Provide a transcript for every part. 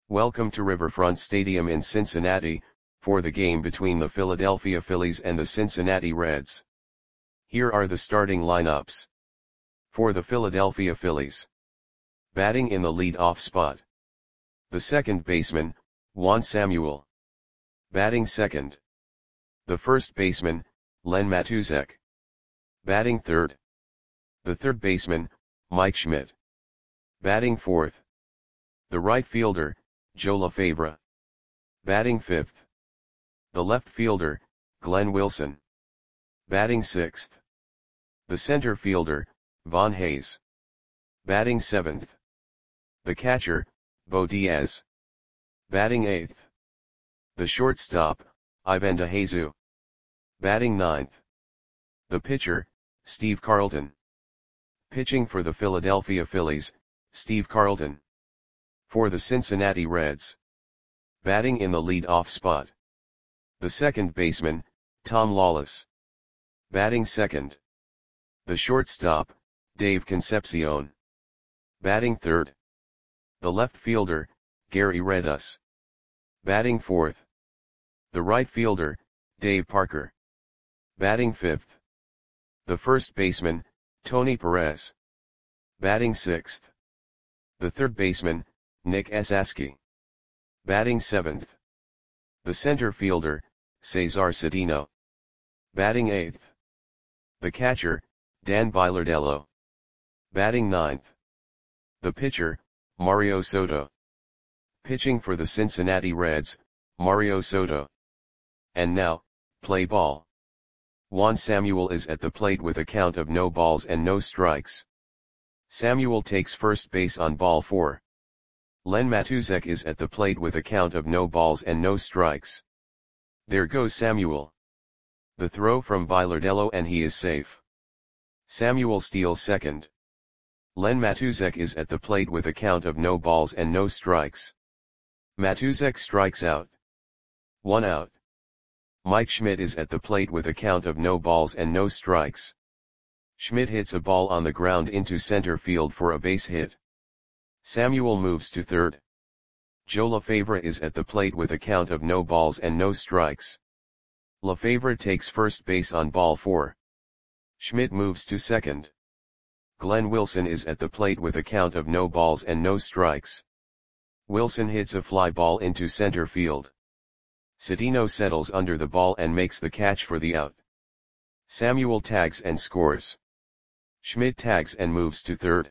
Welcome to Riverfront Stadium in Cincinnati, for the game between the Philadelphia Phillies and the Cincinnati Reds. Here are the starting lineups. For the Philadelphia Phillies. Batting in the lead-off spot. The second baseman, Juan Samuel. Batting second. The first baseman, Len Matusek. Batting third. The third baseman, Mike Schmidt. Batting fourth. The right fielder, Joe LaFavre. Batting fifth. The left fielder, Glenn Wilson. Batting sixth. The center fielder, Von Hayes. Batting seventh. The catcher, Bo Diaz. Batting eighth. The shortstop, Ivan DeJesus. Batting ninth. The pitcher, Steve Carlton. Pitching for the Philadelphia Phillies, Steve Carlton. For the Cincinnati Reds. Batting in the lead-off spot. The second baseman, Tom Lawless. Batting second. The shortstop, Dave Concepcion. Batting third. The left fielder, Gary Redus. Batting fourth. The right fielder, Dave Parker. Batting fifth. The first baseman, Tony Perez. Batting sixth. The third baseman, Nick Esasky. Batting seventh. The center fielder, Cesar Cedeno. Batting eighth. The catcher, Dan Bilardello. Batting ninth. The pitcher, Mario Soto. Pitching for the Cincinnati Reds, Mario Soto. And now, play ball. Juan Samuel is at the plate with a count of no balls and no strikes. Samuel takes first base on ball 4. Len Matusek is at the plate with a count of no balls and no strikes. There goes Samuel. The throw from Bilardello and he is safe. Samuel steals second. Len Matusek is at the plate with a count of no balls and no strikes. Matusek strikes out. 1 out. Mike Schmidt is at the plate with a count of no balls and no strikes. Schmidt hits a ball on the ground into center field for a base hit. Samuel moves to third. Joe LaFavre is at the plate with a count of no balls and no strikes. LaFavre takes first base on ball 4. Schmidt moves to second. Glenn Wilson is at the plate with a count of no balls and no strikes. Wilson hits a fly ball into center field. Cedeno settles under the ball and makes the catch for the out. Samuel tags and scores. Schmidt tags and moves to third.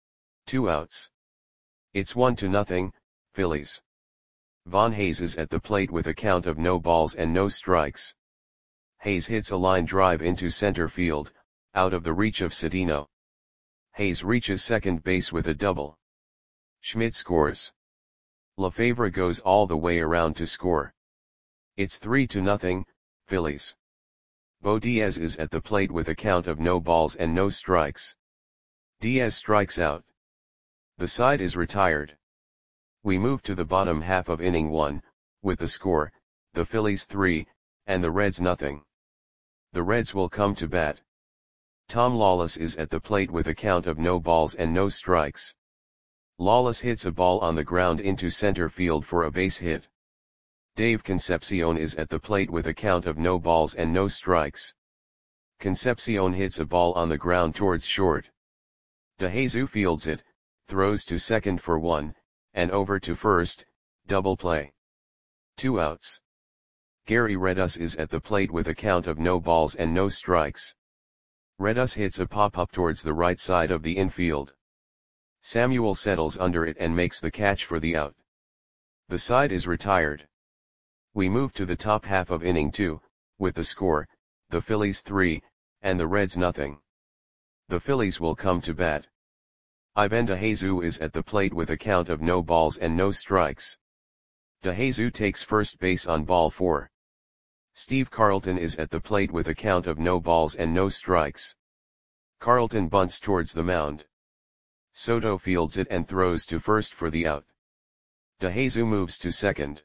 2 outs. It's 1-0, Phillies. Von Hayes is at the plate with a count of no balls and no strikes. Hayes hits a line drive into center field, out of the reach of Cedeno. Hayes reaches second base with a double. Schmidt scores. LaFavre goes all the way around to score. It's 3-0, Phillies. Bo Diaz is at the plate with a count of no balls and no strikes. Diaz strikes out. The side is retired. We move to the bottom half of inning 1, with the score, the Phillies 3, and the Reds 0. The Reds will come to bat. Tom Lawless is at the plate with a count of no balls and no strikes. Lawless hits a ball on the ground into center field for a base hit. Dave Concepcion is at the plate with a count of no balls and no strikes. Concepcion hits a ball on the ground towards short. DeJesus fields it, throws to second for 1, and over to first, double play. 2 outs. Gary Redus is at the plate with a count of no balls and no strikes. Redus hits a pop-up towards the right side of the infield. Samuel settles under it and makes the catch for the out. The side is retired. We move to the top half of inning 2, with the score, the Phillies 3, and the Reds 0. The Phillies will come to bat. Ivan DeJesus is at the plate with a count of no balls and no strikes. DeJesus takes first base on ball 4. Steve Carlton is at the plate with a count of no balls and no strikes. Carlton bunts towards the mound. Soto fields it and throws to first for the out. DeJesus moves to second.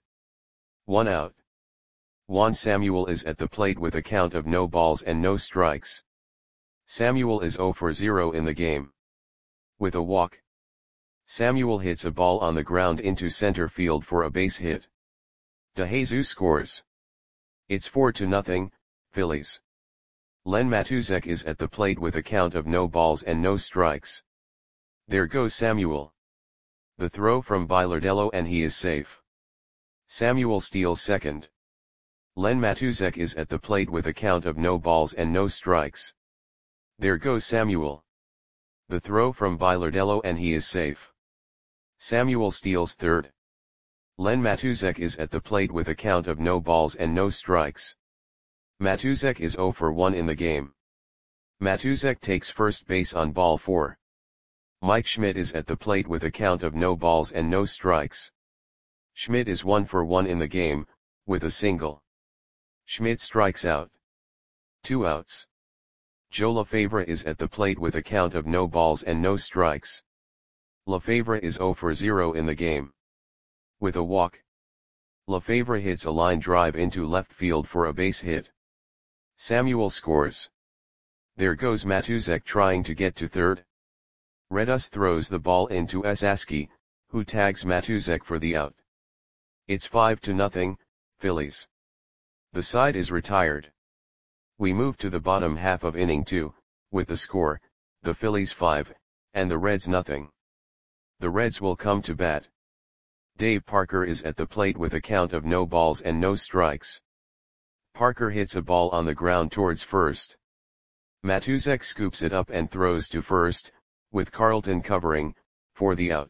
1 out. Juan Samuel is at the plate with a count of no balls and no strikes. Samuel is 0 for 0 in the game. With a walk. Samuel hits a ball on the ground into center field for a base hit. DeJesus scores. It's 4-0, Phillies. Len Matusek is at the plate with a count of no balls and no strikes. There goes Samuel. The throw from Bilardello and he is safe. Samuel steals second. Len Matusek is at the plate with a count of no balls and no strikes. There goes Samuel. The throw from Bilardello and he is safe. Samuel steals third. Len Matusek is at the plate with a count of no balls and no strikes. Matusek is 0 for 1 in the game. Matusek takes first base on ball 4. Mike Schmidt is at the plate with a count of no balls and no strikes. Schmidt is 1 for 1 in the game, with a single. Schmidt strikes out. 2 outs. Joe LaFavre is at the plate with a count of no balls and no strikes. LaFavre is 0 for 0 in the game. With a walk. LaFavre hits a line drive into left field for a base hit. Samuel scores. There goes Matusek trying to get to third. Redus throws the ball into Esaski, who tags Matusek for the out. It's 5-0, Phillies. The side is retired. We move to the bottom half of inning 2, with the score, the Phillies 5, and the Reds nothing. The Reds will come to bat. Dave Parker is at the plate with a count of no balls and no strikes. Parker hits a ball on the ground towards first. Matusek scoops it up and throws to first, with Carlton covering, for the out.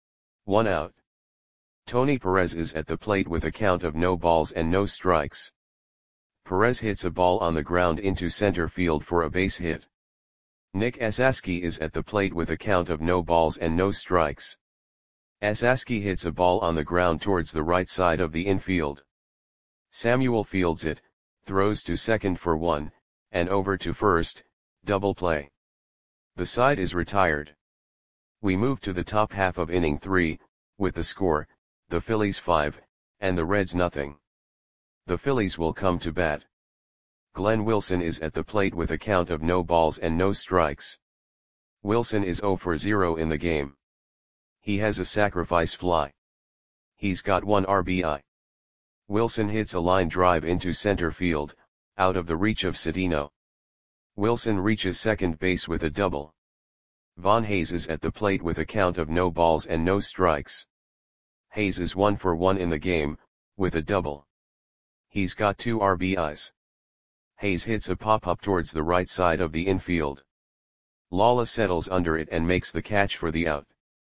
1 out. Tony Perez is at the plate with a count of no balls and no strikes. Perez hits a ball on the ground into center field for a base hit. Nick Esaski is at the plate with a count of no balls and no strikes. Esaski hits a ball on the ground towards the right side of the infield. Samuel fields it, throws to second for 1, and over to first, double play. The side is retired. We move to the top half of inning 3, with the score, the Phillies 5, and the Reds nothing. The Phillies will come to bat. Glenn Wilson is at the plate with a count of no balls and no strikes. Wilson is 0 for 0 in the game. He has a sacrifice fly. He's got 1 RBI. Wilson hits a line drive into center field, out of the reach of Cedeno. Wilson reaches second base with a double. Von Hayes is at the plate with a count of no balls and no strikes. Hayes is 1 for 1 in the game, with a double. He's got 2 RBIs. Hayes hits a pop-up towards the right side of the infield. Lala settles under it and makes the catch for the out.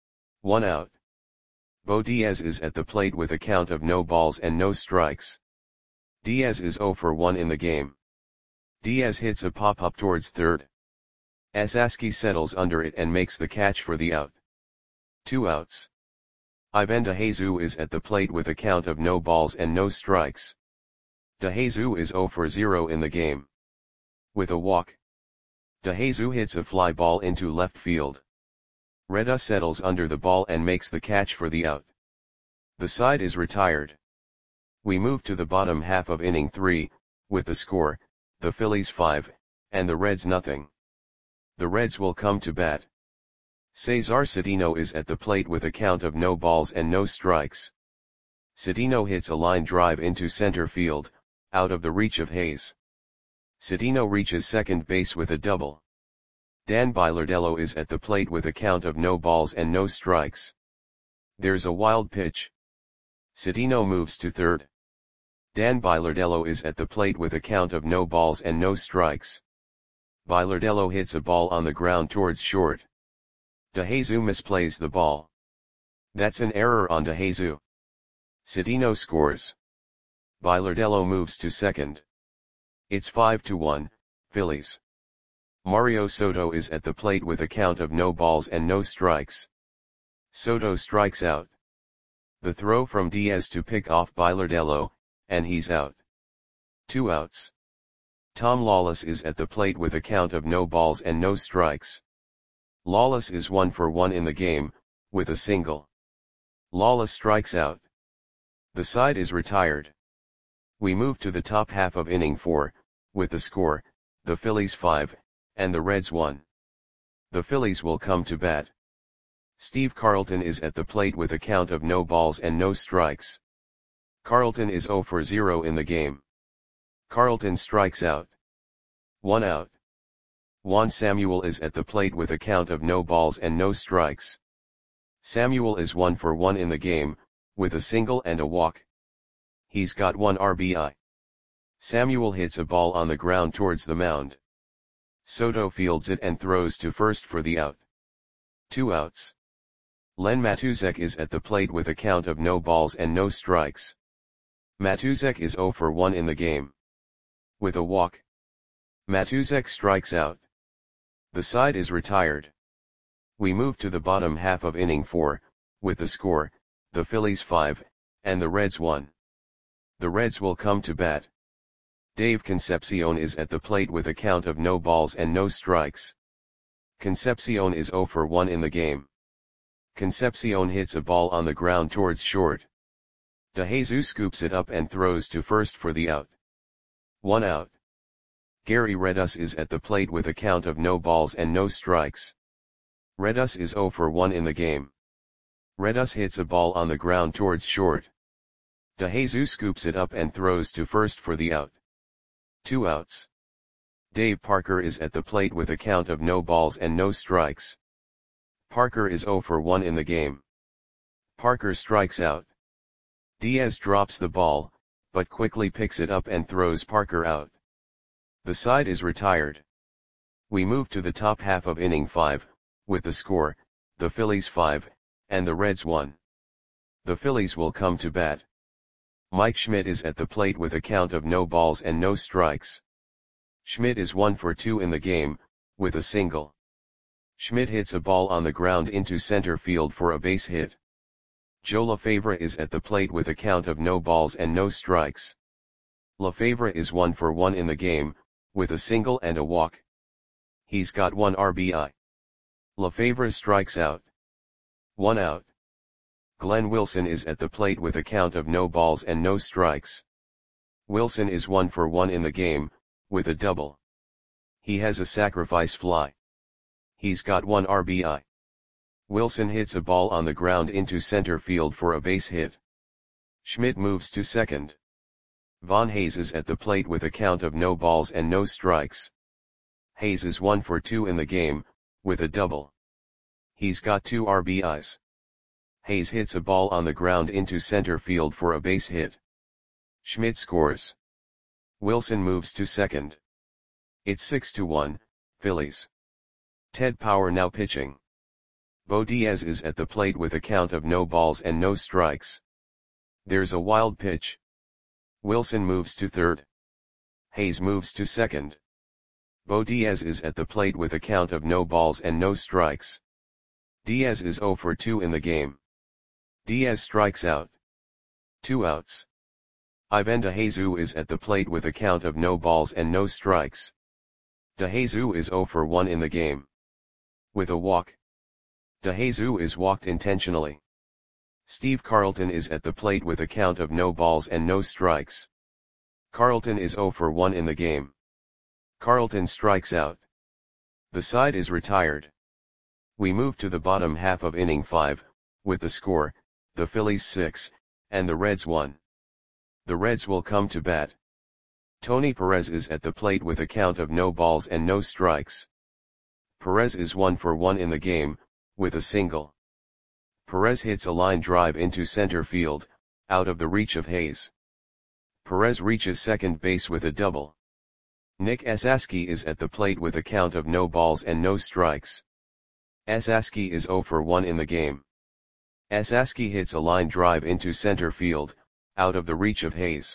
1 out. Bo Diaz is at the plate with a count of no balls and no strikes. Diaz is 0 for 1 in the game. Diaz hits a pop-up towards third. Esaski settles under it and makes the catch for the out. 2 outs. Ivan DeJesus is at the plate with a count of no balls and no strikes. DeJesus is 0 for 0 in the game. With a walk. DeJesus hits a fly ball into left field. Reda settles under the ball and makes the catch for the out. The side is retired. We move to the bottom half of inning 3, with the score, the Phillies 5, and the Reds nothing. The Reds will come to bat. Cesar Cedeno is at the plate with a count of no balls and no strikes. Cedeno hits a line drive into center field, out of the reach of Hayes. Cedeno reaches second base with a double. Dan Bilardello is at the plate with a count of no balls and no strikes. There's a wild pitch. Cedeno moves to third. Dan Bilardello is at the plate with a count of no balls and no strikes. Bilardello hits a ball on the ground towards short. DeJesus misplays the ball. That's an error on DeJesus. Cedeno scores. Bilardello moves to second. It's 5-1, Phillies. Mario Soto is at the plate with a count of no balls and no strikes. Soto strikes out. The throw from Diaz to pick off Bilardello, and he's out. 2 outs. Tom Lawless is at the plate with a count of no balls and no strikes. Lawless is 1 for 1 in the game, with a single. Lawless strikes out. The side is retired. We move to the top half of inning 4, with the score, the Phillies 5, and the Reds 1. The Phillies will come to bat. Steve Carlton is at the plate with a count of no balls and no strikes. Carlton is 0 for 0 in the game. Carlton strikes out. 1 out. Juan Samuel is at the plate with a count of no balls and no strikes. Samuel is 1 for 1 in the game, with a single and a walk. He's got 1 RBI. Samuel hits a ball on the ground towards the mound. Soto fields it and throws to first for the out. 2 outs. Len Matuzek is at the plate with a count of no balls and no strikes. Matuzek is 0 for 1 in the game. With a walk. Matuzek strikes out. The side is retired. We move to the bottom half of inning 4, with the score, the Phillies 5, and the Reds 1. The Reds will come to bat. Dave Concepcion is at the plate with a count of no balls and no strikes. Concepcion is 0 for 1 in the game. Concepcion hits a ball on the ground towards short. DeJesus scoops it up and throws to first for the out. 1 out. Gary Redus is at the plate with a count of no balls and no strikes. Redus is 0 for 1 in the game. Redus hits a ball on the ground towards short. DeJesus scoops it up and throws to first for the out. 2 outs. Dave Parker is at the plate with a count of no balls and no strikes. Parker is 0 for 1 in the game. Parker strikes out. Diaz drops the ball, but quickly picks it up and throws Parker out. The side is retired. We move to the top half of inning 5, with the score, the Phillies 5, and the Reds 1. The Phillies will come to bat. Mike Schmidt is at the plate with a count of no balls and no strikes. Schmidt is 1 for 2 in the game, with a single. Schmidt hits a ball on the ground into center field for a base hit. Joe LaFavre is at the plate with a count of no balls and no strikes. LaFavre is 1 for 1 in the game, with a single and a walk. He's got 1 RBI. LaFavre strikes out. 1 out. Glenn Wilson is at the plate with a count of no balls and no strikes. Wilson is 1 for 1 in the game, with a double. He has a sacrifice fly. He's got 1 RBI. Wilson hits a ball on the ground into center field for a base hit. Schmidt moves to second. Von Hayes is at the plate with a count of no balls and no strikes. Hayes is 1 for 2 in the game, with a double. He's got 2 RBIs. Hayes hits a ball on the ground into center field for a base hit. Schmidt scores. Wilson moves to second. It's 6-1, Phillies. Ted Power now pitching. Bo Diaz is at the plate with a count of no balls and no strikes. There's a wild pitch. Wilson moves to third. Hayes moves to second. Bo Diaz is at the plate with a count of no balls and no strikes. Diaz is 0 for 2 in the game. Diaz strikes out. 2 outs. Ivan DeJesus is at the plate with a count of no balls and no strikes. DeJesus is 0 for 1 in the game. With a walk. DeJesus is walked intentionally. Steve Carlton is at the plate with a count of no balls and no strikes. Carlton is 0 for 1 in the game. Carlton strikes out. The side is retired. We move to the bottom half of inning 5, with the score, the Phillies 6, and the Reds 1. The Reds will come to bat. Tony Perez is at the plate with a count of no balls and no strikes. Perez is 1 for 1 in the game, with a single. Perez hits a line drive into center field, out of the reach of Hayes. Perez reaches second base with a double. Nick Esasky is at the plate with a count of no balls and no strikes. Esasky is 0 for 1 in the game. Esasky hits a line drive into center field, out of the reach of Hayes.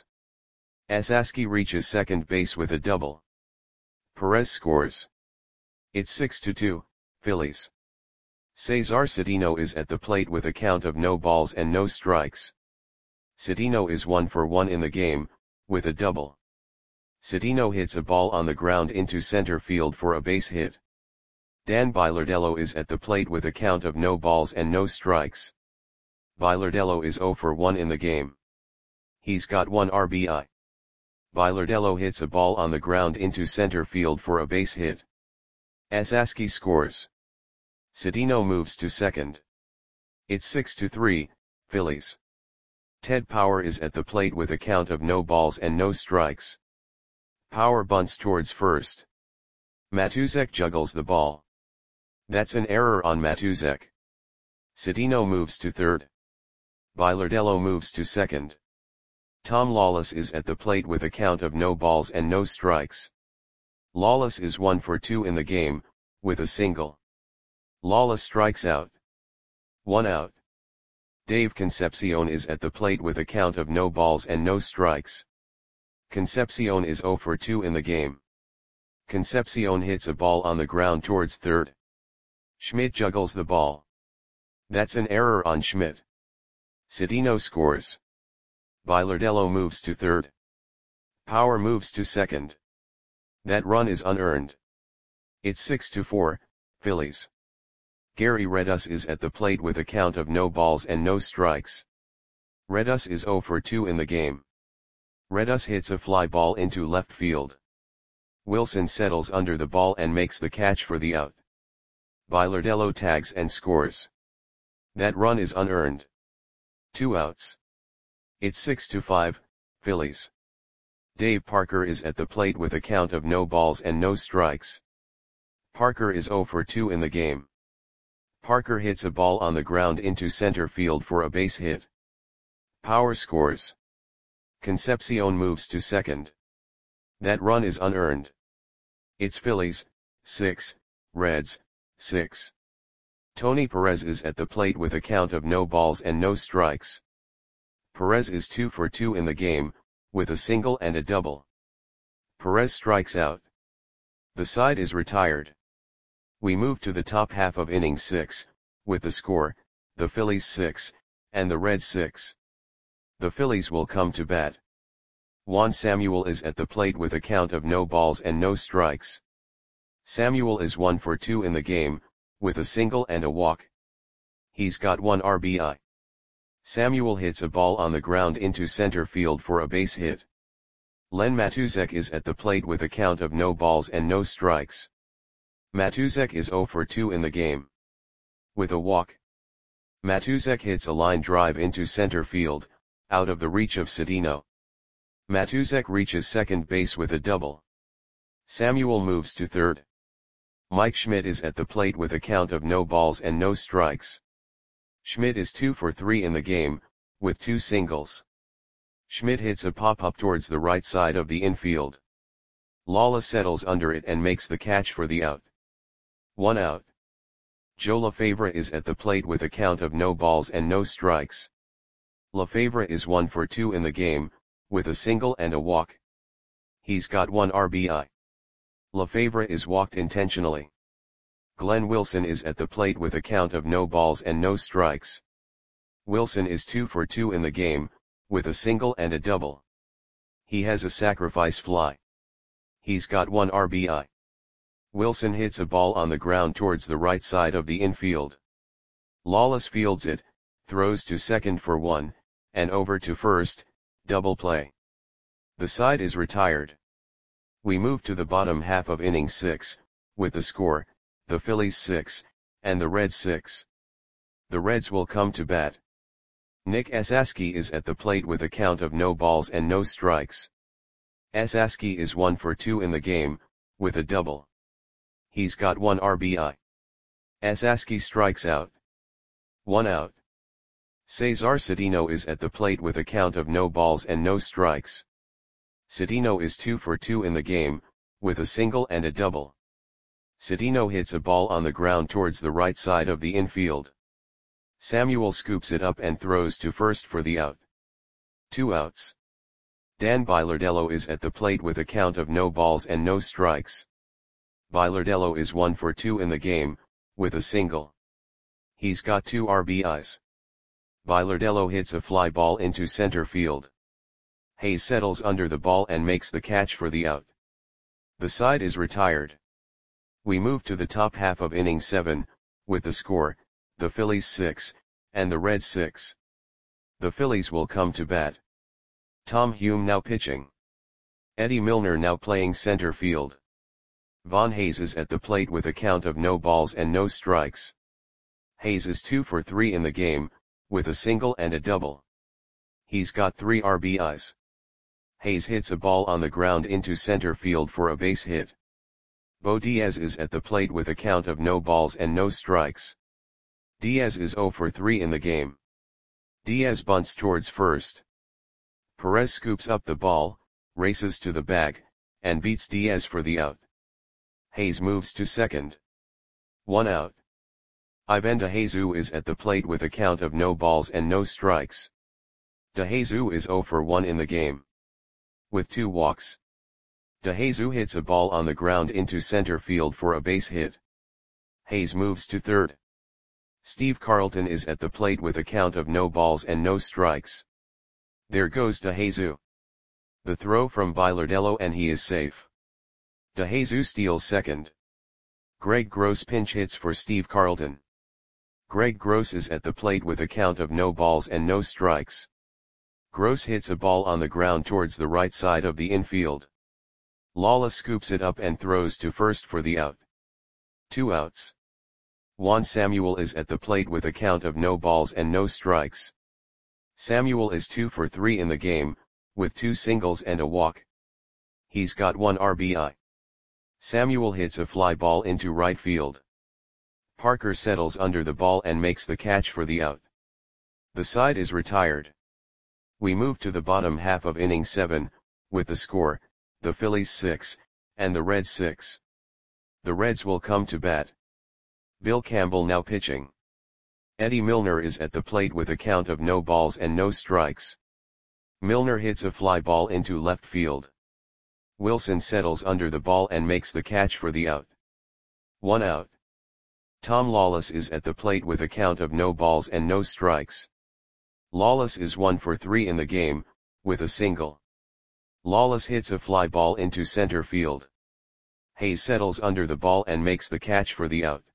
Esasky reaches second base with a double. Perez scores. It's 6-2, Phillies. Cesar Cedeno is at the plate with a count of no balls and no strikes. Cedeno is 1 for 1 in the game, with a double. Cedeno hits a ball on the ground into center field for a base hit. Dan Bilardello is at the plate with a count of no balls and no strikes. Bilardello is 0 for 1 in the game. He's got 1 RBI. Bilardello hits a ball on the ground into center field for a base hit. Esasky scores. Cedeno moves to second. It's 6-3, Phillies. Ted Power is at the plate with a count of no balls and no strikes. Power bunts towards first. Matuzek juggles the ball. That's an error on Matuzek. Cedeno moves to third. Bilardello moves to second. Tom Lawless is at the plate with a count of no balls and no strikes. Lawless is 1 for 2 in the game, with a single. Lawless strikes out. 1 out. Dave Concepcion is at the plate with a count of no balls and no strikes. Concepcion is 0 for 2 in the game. Concepcion hits a ball on the ground towards third. Schmidt juggles the ball. That's an error on Schmidt. Cedeno scores. Bilardello moves to third. Power moves to second. That run is unearned. It's 6-4, Phillies. Gary Redus is at the plate with a count of no balls and no strikes. Redus is 0 for 2 in the game. Redus hits a fly ball into left field. Wilson settles under the ball and makes the catch for the out. Bilardello tags and scores. That run is unearned. 2 outs. It's 6-5, Phillies. Dave Parker is at the plate with a count of no balls and no strikes. Parker is 0 for 2 in the game. Parker hits a ball on the ground into center field for a base hit. Power scores. Concepcion moves to second. That run is unearned. It's Phillies, 6, Reds, 6. Tony Perez is at the plate with a count of no balls and no strikes. Perez is 2 for 2 in the game, with a single and a double. Perez strikes out. The side is retired. We move to the top half of inning 6, with the score, the Phillies 6, and the Reds 6. The Phillies will come to bat. Juan Samuel is at the plate with a count of no balls and no strikes. Samuel is 1 for 2 in the game, with a single and a walk. He's got 1 RBI. Samuel hits a ball on the ground into center field for a base hit. Len Matuzek is at the plate with a count of no balls and no strikes. Matuzek is 0 for 2 in the game. With a walk. Matuzek hits a line drive into center field, out of the reach of Cedeno. Matuzek reaches second base with a double. Samuel moves to third. Mike Schmidt is at the plate with a count of no balls and no strikes. Schmidt is 2 for 3 in the game, with 2 singles. Schmidt hits a pop-up towards the right side of the infield. Lawless settles under it and makes the catch for the out. 1 out. Joe LaFavre is at the plate with a count of no balls and no strikes. LaFavre is 1 for 2 in the game, with a single and a walk. He's got 1 RBI. LaFavre is walked intentionally. Glenn Wilson is at the plate with a count of no balls and no strikes. Wilson is 2 for 2 in the game, with a single and a double. He has a sacrifice fly. He's got 1 RBI. Wilson hits a ball on the ground towards the right side of the infield. Lawless fields it, throws to second for 1, and over to first, double play. The side is retired. We move to the bottom half of inning 6, with the score, the Phillies 6, and the Reds 6. The Reds will come to bat. Nick Esaski is at the plate with a count of no balls and no strikes. Esaski is 1 for 2 in the game, with a double. He's got 1 RBI. Esaski strikes out. 1 out. Cesar Cedeno is at the plate with a count of no balls and no strikes. Cedeno is 2 for 2 in the game, with a single and a double. Cedeno hits a ball on the ground towards the right side of the infield. Samuel scoops it up and throws to first for the out. 2 outs. Dan Bilardello is at the plate with a count of no balls and no strikes. Bilardello is 1 for 2 in the game, with a single. He's got 2 RBIs. Bilardello hits a fly ball into center field. Hayes settles under the ball and makes the catch for the out. The side is retired. We move to the top half of inning 7, with the score, the Phillies 6, and the Reds 6. The Phillies will come to bat. Tom Hume now pitching. Eddie Milner now playing center field. Von Hayes is at the plate with a count of no balls and no strikes. Hayes is 2 for 3 in the game, with a single and a double. He's got 3 RBIs. Hayes hits a ball on the ground into center field for a base hit. Bo Diaz is at the plate with a count of no balls and no strikes. Diaz is 0 for 3 in the game. Diaz bunts towards first. Perez scoops up the ball, races to the bag, and beats Diaz for the out. Hayes moves to second. 1 out. Ivan DeJesus is at the plate with a count of no balls and no strikes. DeJesus is 0 for 1 in the game. With 2 walks. DeJesus hits a ball on the ground into center field for a base hit. Hayes moves to third. Steve Carlton is at the plate with a count of no balls and no strikes. There goes DeJesus. The throw from Bilardello and he is safe. DeJesus steals second. Greg Gross pinch hits for Steve Carlton. Greg Gross is at the plate with a count of no balls and no strikes. Gross hits a ball on the ground towards the right side of the infield. Lala scoops it up and throws to first for the out. 2 outs. Juan Samuel is at the plate with a count of no balls and no strikes. Samuel is 2 for 3 in the game, with 2 singles and a walk. He's got 1 RBI. Samuel hits a fly ball into right field. Parker settles under the ball and makes the catch for the out. The side is retired. We move to the bottom half of inning 7, with the score, the Phillies 6, and the Reds 6. The Reds will come to bat. Bill Campbell now pitching. Eddie Milner is at the plate with a count of no balls and no strikes. Milner hits a fly ball into left field. Wilson settles under the ball and makes the catch for the out. 1 out. Tom Lawless is at the plate with a count of no balls and no strikes. Lawless is 1 for 3 in the game, with a single. Lawless hits a fly ball into center field. Hayes settles under the ball and makes the catch for the out.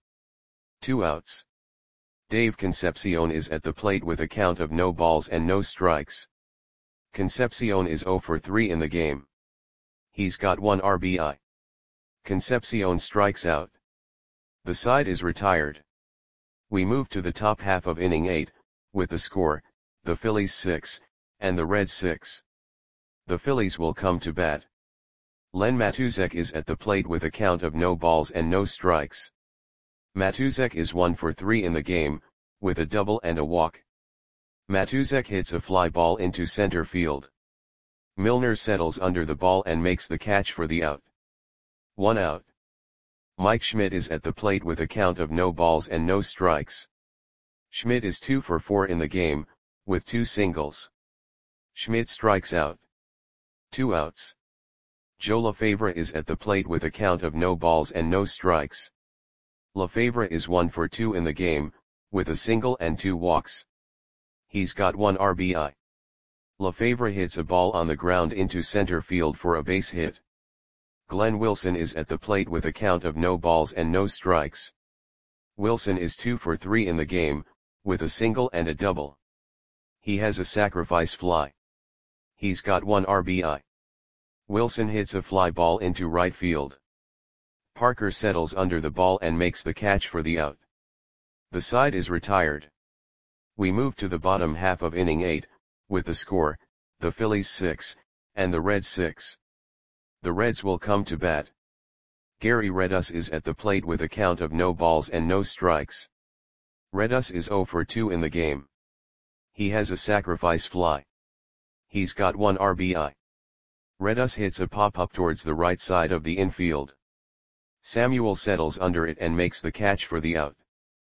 2 outs. Dave Concepcion is at the plate with a count of no balls and no strikes. Concepcion is 0 for 3 in the game. He's got 1 RBI. Concepcion strikes out. The side is retired. We move to the top half of inning 8, with the score, the Phillies 6, and the Reds 6. The Phillies will come to bat. Len Matuzek is at the plate with a count of no balls and no strikes. Matuzek is 1 for 3 in the game, with a double and a walk. Matuzek hits a fly ball into center field. Milner settles under the ball and makes the catch for the out. 1 out. Mike Schmidt is at the plate with a count of no balls and no strikes. Schmidt is 2 for 4 in the game, with 2 singles. Schmidt strikes out. 2 outs. Joe LaFavre is at the plate with a count of no balls and no strikes. LaFavre is 1 for 2 in the game, with a single and 2 walks. He's got 1 RBI. LaFavre hits a ball on the ground into center field for a base hit. Glenn Wilson is at the plate with a count of no balls and no strikes. Wilson is 2 for 3 in the game, with a single and a double. He has a sacrifice fly. He's got 1 RBI. Wilson hits a fly ball into right field. Parker settles under the ball and makes the catch for the out. The side is retired. We move to the bottom half of inning 8, with the score, the Phillies 6, and the Reds 6. The Reds will come to bat. Gary Redus is at the plate with a count of no balls and no strikes. Redus is 0 for 2 in the game. He has a sacrifice fly. He's got 1 RBI. Redus hits a pop-up towards the right side of the infield. Samuel settles under it and makes the catch for the out.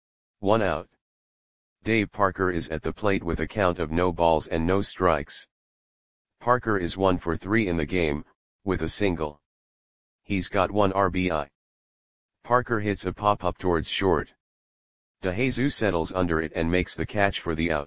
1 out. Dave Parker is at the plate with a count of no balls and no strikes. Parker is 1 for 3 in the game, with a single. He's got 1 RBI. Parker hits a pop-up towards short. DeJesus settles under it and makes the catch for the out.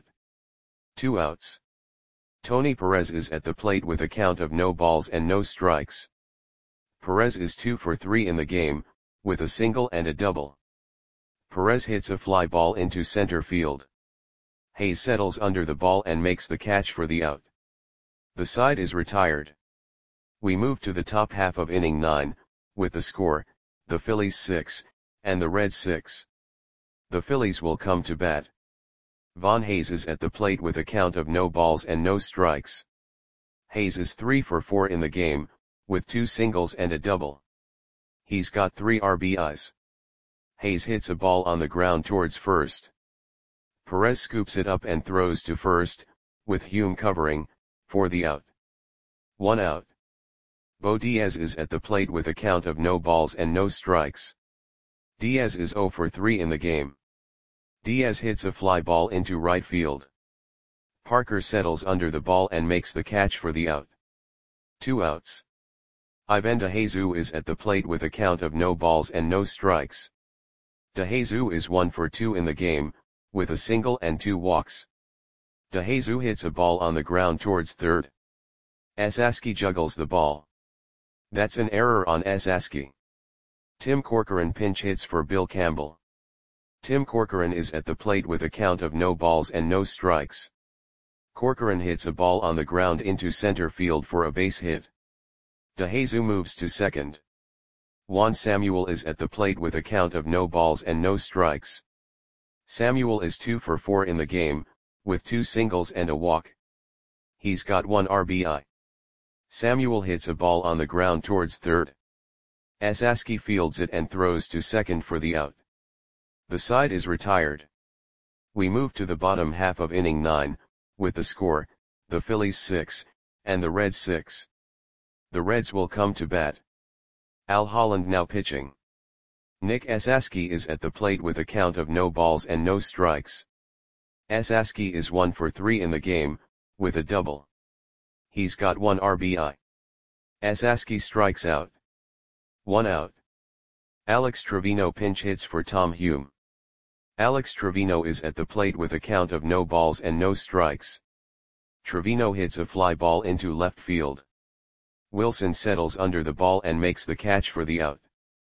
2 outs. Tony Perez is at the plate with a count of no balls and no strikes. Perez is 2 for 3 in the game, with a single and a double. Perez hits a fly ball into center field. Hayes settles under the ball and makes the catch for the out. The side is retired. We move to the top half of inning 9, with the score, the Phillies 6, and the Reds 6. The Phillies will come to bat. Von Hayes is at the plate with a count of no balls and no strikes. Hayes is 3 for 4 in the game, with 2 singles and a double. He's got 3 RBIs. Hayes hits a ball on the ground towards first. Perez scoops it up and throws to first, with Hume covering, for the out. 1 out. Bo Diaz is at the plate with a count of no balls and no strikes. Diaz is 0 for 3 in the game. Diaz hits a fly ball into right field. Parker settles under the ball and makes the catch for the out. 2 outs. Ivan DeJesus is at the plate with a count of no balls and no strikes. DeJesus is 1 for 2 in the game, with a single and 2 walks. DeJesus hits a ball on the ground towards third. Esaski juggles the ball. That's an error on Esaski. Tim Corcoran pinch hits for Bill Campbell. Tim Corcoran is at the plate with a count of no balls and no strikes. Corcoran hits a ball on the ground into center field for a base hit. DeJesus moves to second. Juan Samuel is at the plate with a count of no balls and no strikes. Samuel is 2 for 4 in the game, with 2 singles and a walk. He's got 1 RBI. Samuel hits a ball on the ground towards third. Esaski fields it and throws to second for the out. The side is retired. We move to the bottom half of inning 9, with the score, the Phillies 6, and the Reds 6. The Reds will come to bat. Al Holland now pitching. Nick Esaski is at the plate with a count of no balls and no strikes. Esaski is 1 for 3 in the game, with a double. He's got 1 RBI. Esaski strikes out. 1 out. Alex Trevino pinch hits for Tom Hume. Alex Trevino is at the plate with a count of no balls and no strikes. Trevino hits a fly ball into left field. Wilson settles under the ball and makes the catch for the out.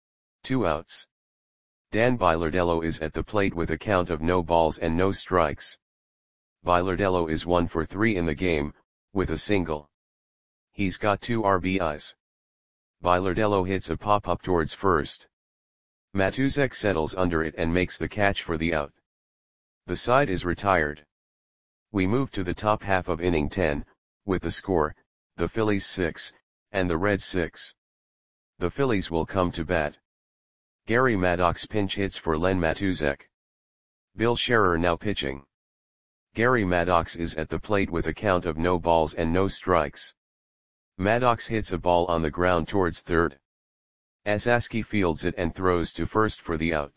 2 outs. Dan Bilardello is at the plate with a count of no balls and no strikes. Bilardello is 1 for 3 in the game, with a single. He's got 2 RBIs. Bilardello hits a pop-up towards first. Matuzek settles under it and makes the catch for the out. The side is retired. We move to the top half of inning 10, with the score, the Phillies 6, and the Reds 6. The Phillies will come to bat. Gary Maddox pinch hits for Len Matuzek. Bill Scherer now pitching. Gary Maddox is at the plate with a count of no balls and no strikes. Maddox hits a ball on the ground towards third. Esaski fields it and throws to first for the out.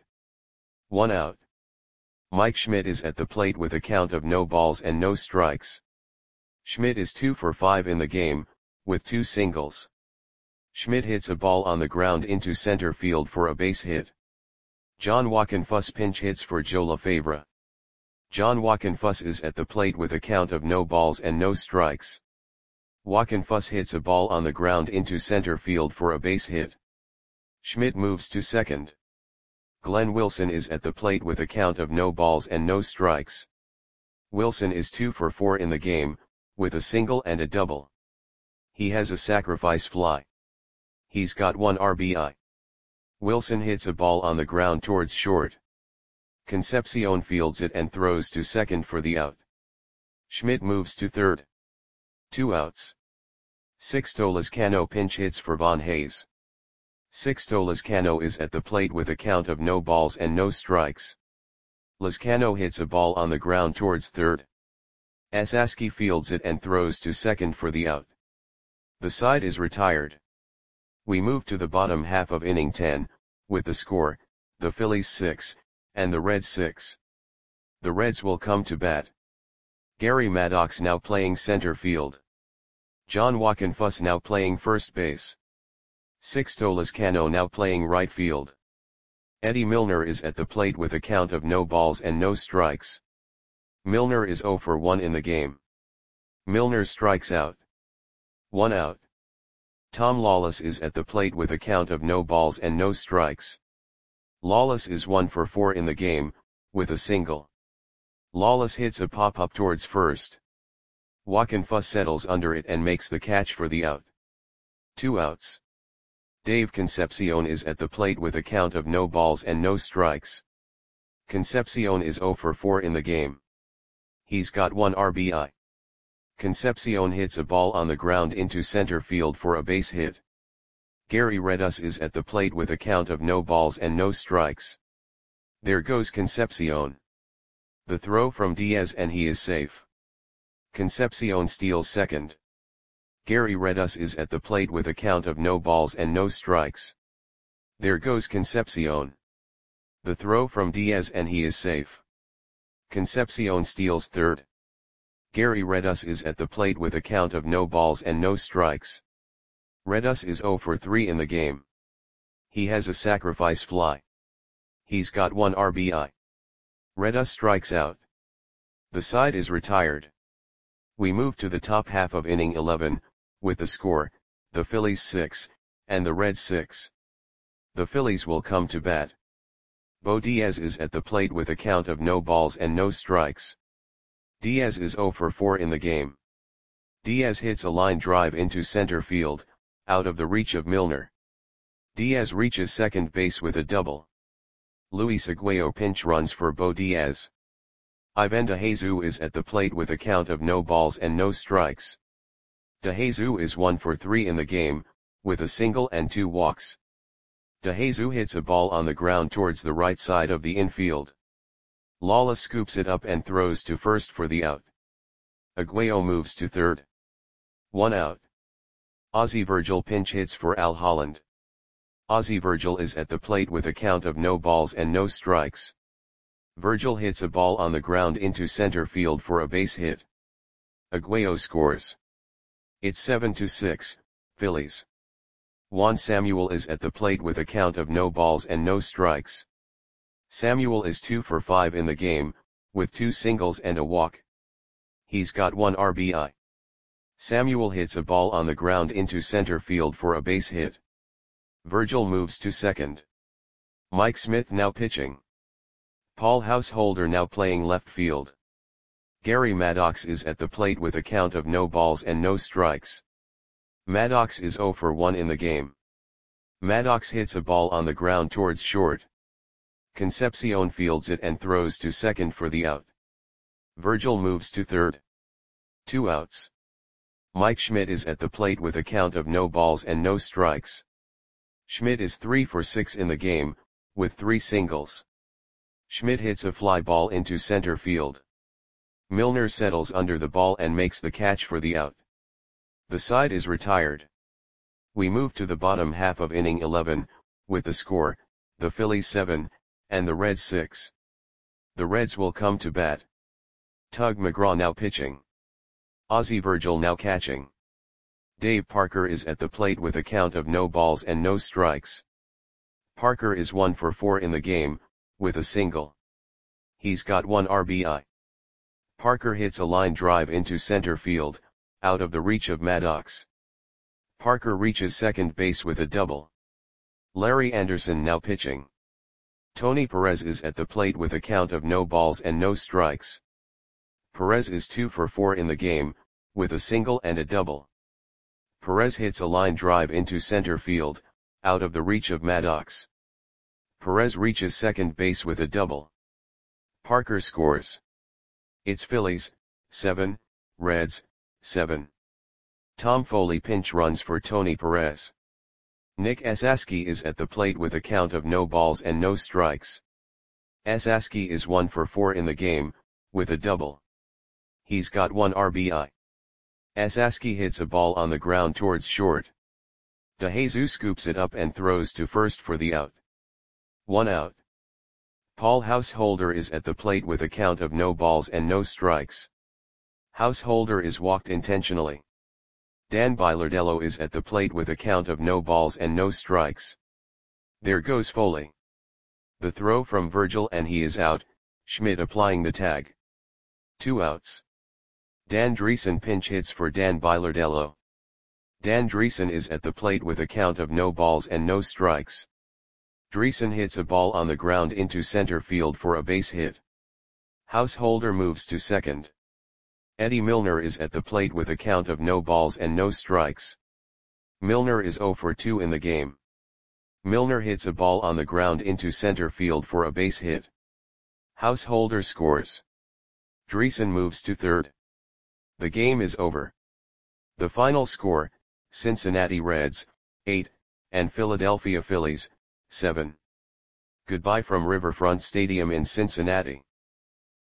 1 out. Mike Schmidt is at the plate with a count of no balls and no strikes. Schmidt is 2 for 5 in the game, with 2 singles. Schmidt hits a ball on the ground into center field for a base hit. John Wockenfuss pinch hits for Joe LaFavre. John Wockenfuss is at the plate with a count of no balls and no strikes. Wockenfuss hits a ball on the ground into center field for a base hit. Schmidt moves to second. Glenn Wilson is at the plate with a count of no balls and no strikes. Wilson is 2 for 4 in the game, with a single and a double. He has a sacrifice fly. He's got 1 RBI. Wilson hits a ball on the ground towards short. Concepcion fields it and throws to second for the out. Schmidt moves to third. 2 outs. Sixto Lezcano pinch hits for Von Hayes. Sixto Lezcano is at the plate with a count of no balls and no strikes. Lezcano hits a ball on the ground towards third. Esaski fields it and throws to second for the out. The side is retired. We move to the bottom half of inning 10, with the score, the Phillies 6, and the Reds 6. The Reds will come to bat. Gary Maddox now playing center field. John Wockenfuss now playing first base. Sixto Lezcano now playing right field. Eddie Milner is at the plate with a count of no balls and no strikes. Milner is 0 for 1 in the game. Milner strikes out. 1 out. Tom Lawless is at the plate with a count of no balls and no strikes. Lawless is 1 for 4 in the game, with a single. Lawless hits a pop-up towards first. Wockenfuss settles under it and makes the catch for the out. 2 outs. Dave Concepcion is at the plate with a count of no balls and no strikes. Concepcion is 0 for 4 in the game. He's got 1 RBI. Concepcion hits a ball on the ground into center field for a base hit. Gary Redus is at the plate with a count of no balls and no strikes. There goes Concepcion. The throw from Diaz and he is safe. Concepcion steals second. Gary Redus is at the plate with a count of no balls and no strikes. There goes Concepcion. The throw from Diaz and he is safe. Concepcion steals third. Gary Redus is at the plate with a count of no balls and no strikes. Redus is 0 for 3 in the game. He has a sacrifice fly. He's got 1 RBI. Redus strikes out. The side is retired. We move to the top half of inning 11, with the score, the Phillies 6, and the Reds 6. The Phillies will come to bat. Bo Diaz is at the plate with a count of no balls and no strikes. Diaz is 0 for 4 in the game. Diaz hits a line drive into center field, out of the reach of Milner. Diaz reaches second base with a double. Luis Aguayo pinch runs for Bo Diaz. Ivan DeJesus is at the plate with a count of no balls and no strikes. DeJesus is 1 for 3 in the game, with a single and 2 walks. DeJesus hits a ball on the ground towards the right side of the infield. Lala scoops it up and throws to first for the out. Aguayo moves to third. 1 out. Ozzie Virgil pinch hits for Al Holland. Ozzie Virgil is at the plate with a count of no balls and no strikes. Virgil hits a ball on the ground into center field for a base hit. Aguayo scores. It's 7-6, Phillies. Juan Samuel is at the plate with a count of no balls and no strikes. Samuel is 2 for 5 in the game, with 2 singles and a walk. He's got 1 RBI. Samuel hits a ball on the ground into center field for a base hit. Virgil moves to second. Mike Smith now pitching. Paul Householder now playing left field. Gary Maddox is at the plate with a count of no balls and no strikes. Maddox is 0 for 1 in the game. Maddox hits a ball on the ground towards short. Concepcion fields it and throws to second for the out. Virgil moves to third. 2 outs. Mike Schmidt is at the plate with a count of no balls and no strikes. Schmidt is 3 for 6 in the game, with 3 singles. Schmidt hits a fly ball into center field. Milner settles under the ball and makes the catch for the out. The side is retired. We move to the bottom half of inning 11, with the score, the Phillies 7, and the Reds 6. The Reds will come to bat. Tug McGraw now pitching. Ozzie Virgil now catching. Dave Parker is at the plate with a count of no balls and no strikes. Parker is 1 for 4 in the game, with a single. He's got 1 RBI. Parker hits a line drive into center field, out of the reach of Maddox. Parker reaches second base with a double. Larry Anderson now pitching. Tony Perez is at the plate with a count of no balls and no strikes. Perez is 2 for 4 in the game, with a single and a double. Perez hits a line drive into center field, out of the reach of Maddox. Perez reaches second base with a double. Parker scores. It's Phillies, 7, Reds, 7. Tom Foley pinch runs for Tony Perez. Nick Esaski is at the plate with a count of no balls and no strikes. Esaski is 1 for 4 in the game, with a double. He's got 1 RBI. Esaski hits a ball on the ground towards short. DeJesus scoops it up and throws to first for the out. 1 out. Paul Householder is at the plate with a count of no balls and no strikes. Householder is walked intentionally. Dan Bilardello is at the plate with a count of no balls and no strikes. There goes Foley. The throw from Virgil and he is out, Schmidt applying the tag. 2 outs. Dan Dreesen pinch hits for Dan Bilardello. Dan Dreesen is at the plate with a count of no balls and no strikes. Dreesen hits a ball on the ground into center field for a base hit. Householder moves to second. Eddie Milner is at the plate with a count of no balls and no strikes. Milner is 0 for 2 in the game. Milner hits a ball on the ground into center field for a base hit. Householder scores. Dreesen moves to third. The game is over. The final score, Cincinnati Reds, 8, and Philadelphia Phillies, 7. Goodbye from Riverfront Stadium in Cincinnati.